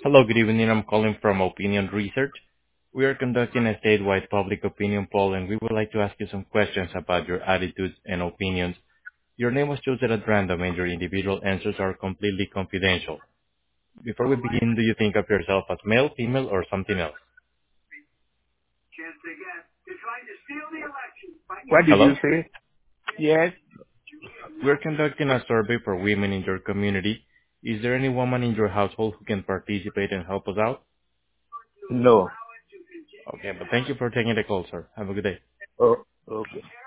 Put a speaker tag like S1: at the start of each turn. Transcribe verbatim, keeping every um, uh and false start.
S1: Hello, good evening. I'm calling from Opinion Research. We are conducting a statewide public opinion poll, and we would like to ask you some questions about your attitudes and opinions. Your name was chosen at random, and your individual answers are completely confidential. Before we begin, do you think of yourself as male, female, or something else?
S2: What did you
S1: Hello?
S2: say? Yes.
S1: We're conducting a survey for women in your community. Is there any woman in your household who can participate and help us out?
S2: No.
S1: Okay, but thank you for taking the call, sir. Have a good day.
S2: Oh, okay.